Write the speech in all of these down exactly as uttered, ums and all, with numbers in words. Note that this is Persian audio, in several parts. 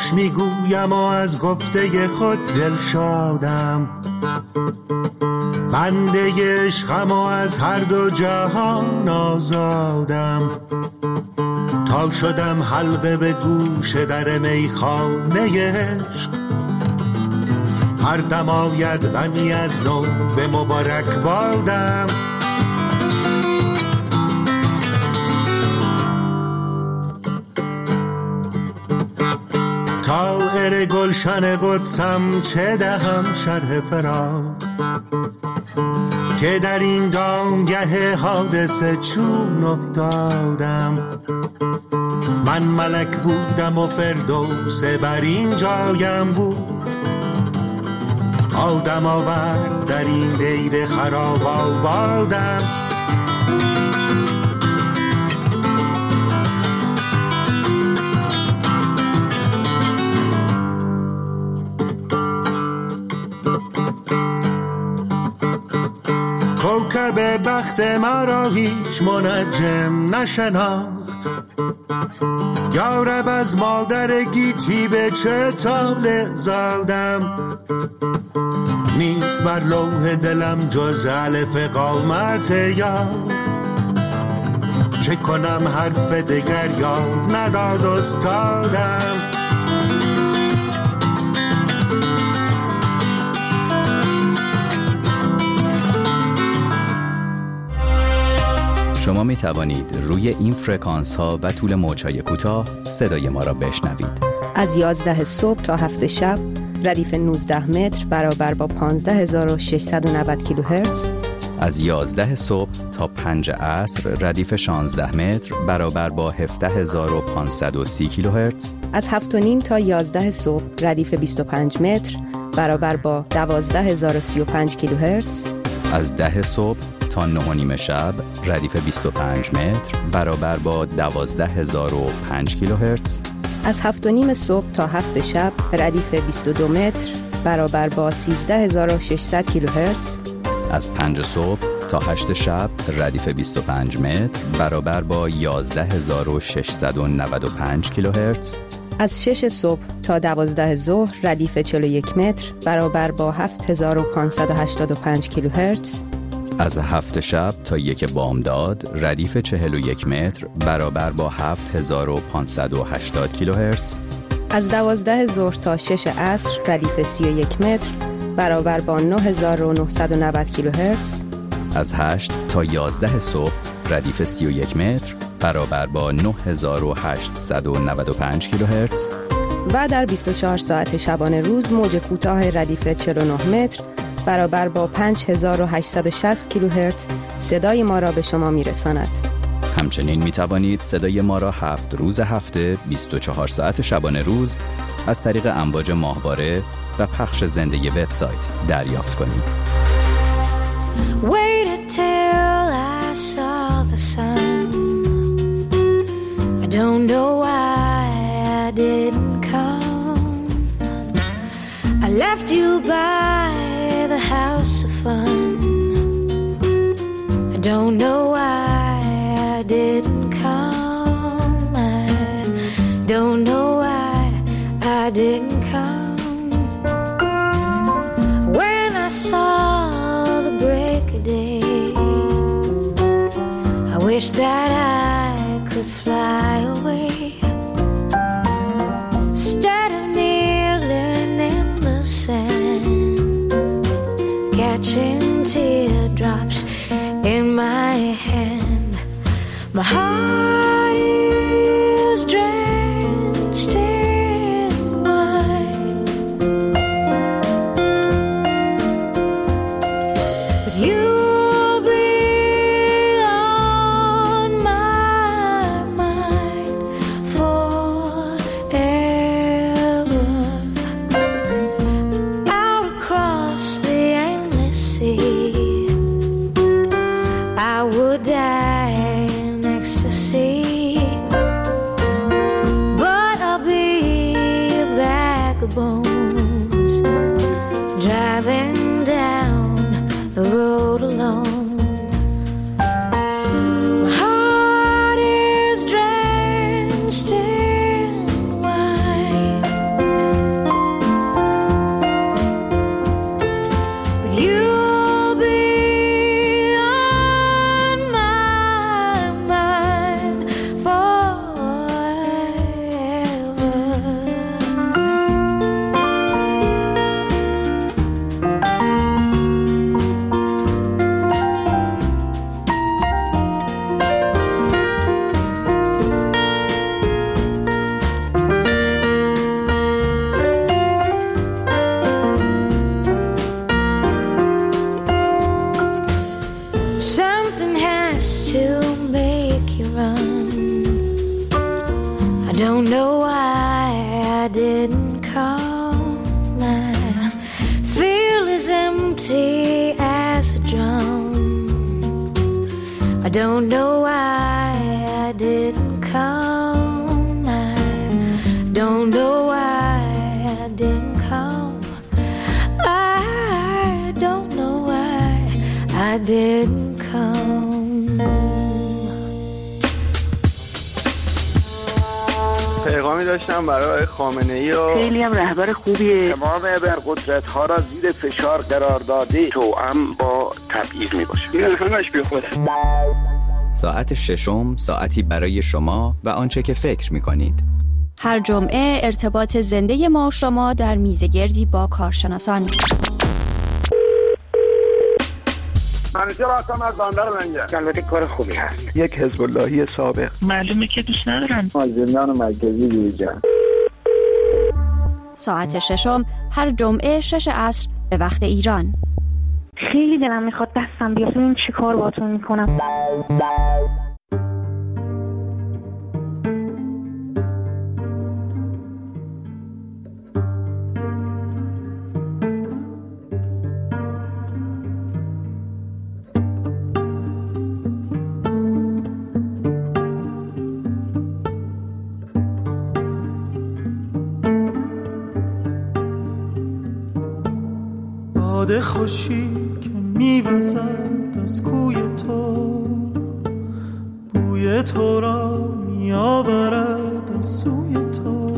خوش میگویم و از گفته خود دل شادم، بنده عشقم و از هر دو جهان آزادم. تا شدم حلقه به گوش در میخانه عشق، هر دم آید غمی از نو به مبارک بادم. طائر گلشن قدسم چه دهم شرح فراق، که در این دامگه حادثه چون افتادم. من ملک بودم و فردوس بر این جایم بود، آدم آورد در این دیر خراب آبادم. کوکب بخت مرا هیچ منجم نشناخت، یارب از مادر گیتی به چه طالع زادم. نیست بر لوح دلم جز الف قامت یار، چه کنم حرف دگر یاد نداد استادم. شما می توانید روی این فرکانس ها و طول موج‌های کوتاه صدای ما را بشنوید. از یازده صبح تا هفت شب ردیف نوزده متر برابر با پانزده هزار و ششصد و نود کیلوهرتز. از یازده صبح تا پنج عصر ردیف شانزده متر برابر با هفده هزار و پانصد و سی کیلوهرتز. از هفت و نیم تا یازده صبح ردیف بیست و پنج متر برابر با دوازده هزار و سی و پنج کیلوهرتز. از ده صبح تا نه و نیم شب ردیف بیست و پنج متر برابر با دوازده هزار و پنج کیلوهرتز. از هفت و نیم صبح تا هفت شب ردیف بیست و دو متر برابر با سیزده هزار و ششصد کیلوهرتز. از پنج صبح تا هشت شب ردیف بیست و پنج متر برابر با یازده هزار و ششصد و نود و پنج کیلوهرتز. از شش صبح تا دوازده ظهر ردیف چهل و یک متر برابر با هفت هزار و پانصد و هشتاد و پنج کیلوهرتز. از هفت شب تا یک بامداد ردیف چهل و یک متر برابر با هفت هزار و پانصد و هشتاد کیلوهرتز. از دوازده ظهر تا شش عصر ردیف سی و یک متر برابر با نه هزار و نهصد و نود کیلوهرتز. از هشت تا یازده صبح ردیف سی و یک متر برابر با نه هزار و هشتصد و نود و پنج کیلوهرتز. و در بیست و چهار ساعت شبانه روز موج کوتاه ردیف چهل و نه متر برابر با پنج هزار و هشتصد و شصت کیلوهرتز صدای ما را به شما میرساند. همچنین می توانید صدای ما را هفت روز هفته بیست و چهار ساعت شبانه روز از طریق امواج ماهواره و پخش زنده وبسایت دریافت کنید. Waited till I saw the sun. I don't know why I didn't come. I left you by the house of fun. I don't know why I didn't come. I don't know why I didn't come. When I saw the break of day, I wish that I could fly away. Instead of kneeling in the sand, catching teardrops in my hand. My heart is drenched in wine, but you'll be on my mind forever. Out across the endless sea, I would die in ecstasy, but I'll be a bag of bones driving down the road alone. My heart is drenched in wine. come. I feel as empty as a drum. I don't know why I didn't come. I don't know why I didn't come. I don't know why I didn't come. پیغامی داشتم برای خامنه‌ای و خیلی هم رهبر خوبیه. تمام ابرقدرت‌ها را زیر فشار قرار داده توأم با تبعیض میباشه. این همش بیخوده. ساعت ششم ساعتی برای شما و آنچه که فکر می‌کنید. هر جمعه ارتباط زنده ما و شما در میزگردی با کارشناسان. منیجر هستم از بندر منگه. البته کار خوبی هست. یک حزب اللهی سابق. معلومه که دوست ندارن. از زندان مرکزی بیرون. ساعت ششم هر جمعه شش عصر به وقت ایران. خیلی دلم میخواد دستم بیاد ببینم چی کار باهاتون میکنم. باد خوشی که میوزد از کوی تو، بوی تو را میآورد از سوی تو.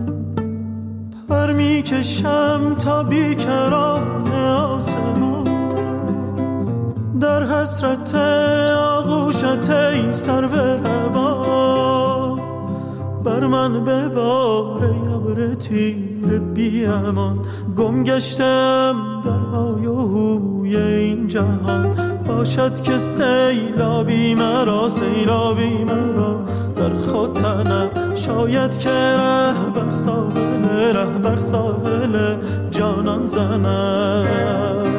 پر میکشم تا بیکران آسمان، در حسرت آغوشت ای سرو روان. بر من ببار ابر تیر بی امان، گم گشتم در های و هوی این جهان. باشد که سیلابی مرا سیلابی مرا در خود تنم، شاید که ره بر ساحل ره بر ساحل جانان زند.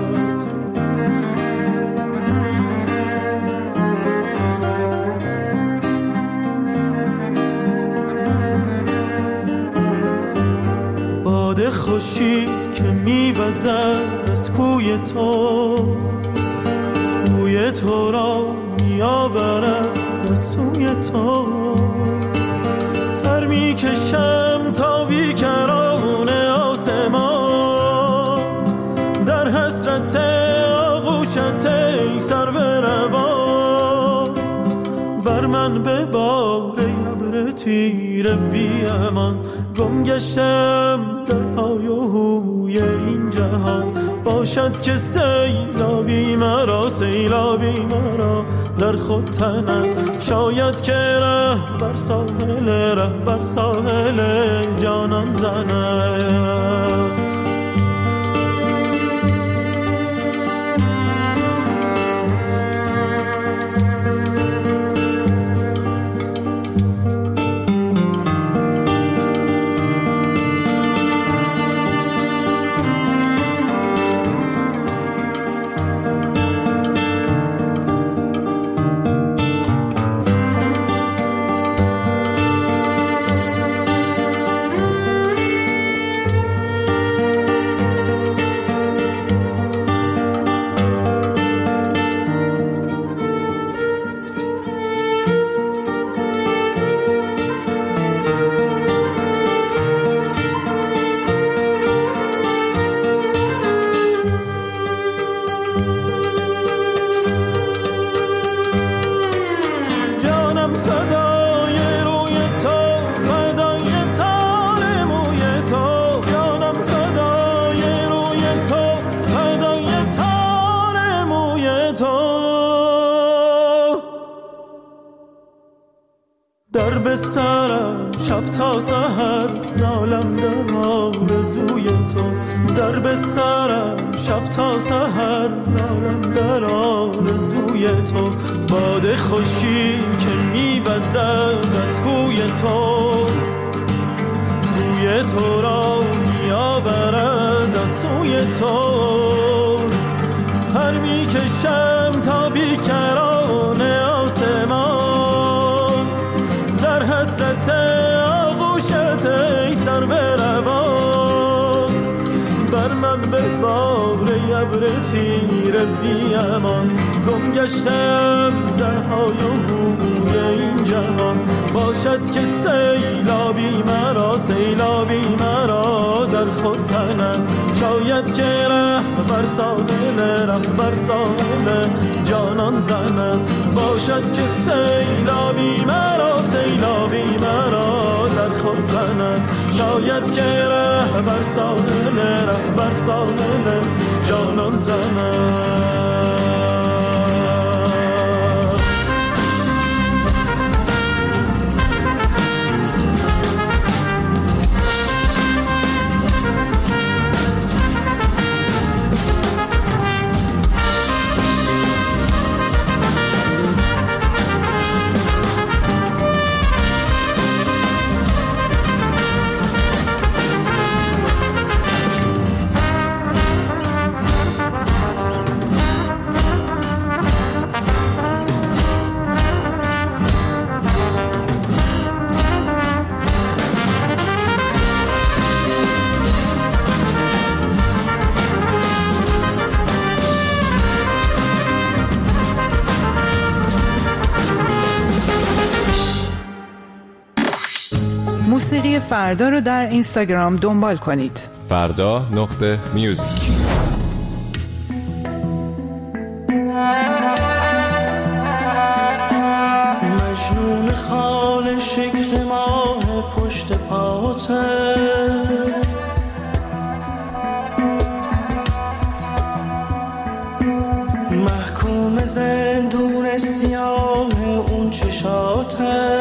باد خوشی که میوزد از کوی تو، بوی تو را میآورد از سوی تو. پر میکشم تا بیکران آسمان، در حسرت آغوشت ای سرو روان. بر من ببار ابر تیر بی امان، گم گشتم در های و هوی این جهان. باشد که سیلابی مرا سیلابی مرا در خود تنم، شاید که ره بر ساحل ره بر ساحل جانان زند. در به سرم شب تا سحر نالم در آرزوی تو. در به سرم شب تا سحر نالم در آرزوی تو. باد خوشی که میوزد از کوی تو، بوی تو را میآورد از سوی تو. پر میکشم تا بیکران آسمان، در حسرت آغوشت ای سرو روان. به بار ابر تیره بی امان، گم گشتم در های و هوی این جهان. باشد که سیلابی مرا سیلابی مرا در خود تنم، شاید که ره بر ساحل ره بر ساحل جانان زنم. باشد که سیلابی مرا سیلابی مرا در خود تنم، شاید که ره بر ساحل ره بر ساحل جانان زنم. موسیقی فردا رو در اینستاگرام دنبال کنید. فردا نقطه میوزیک. مجنون خال شکل ماه پشت پاته، محکوم زندون سیاه اون چشاته.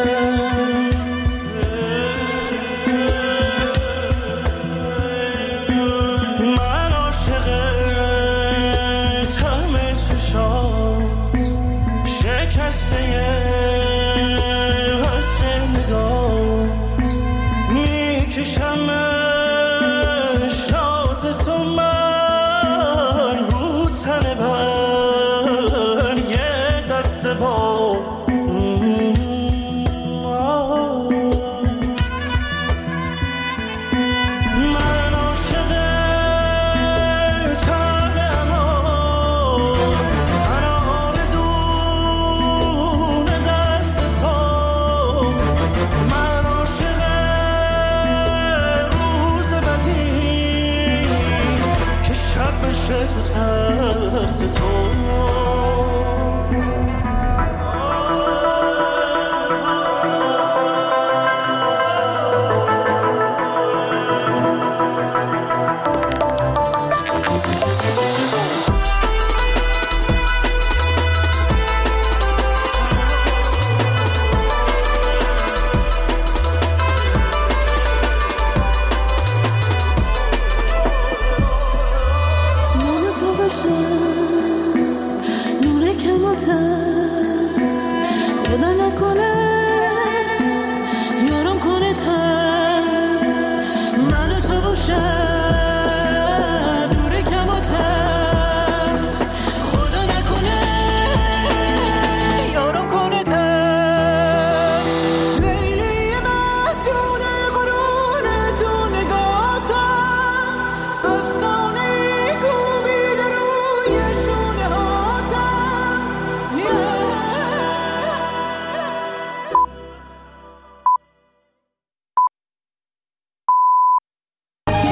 تو تخت تو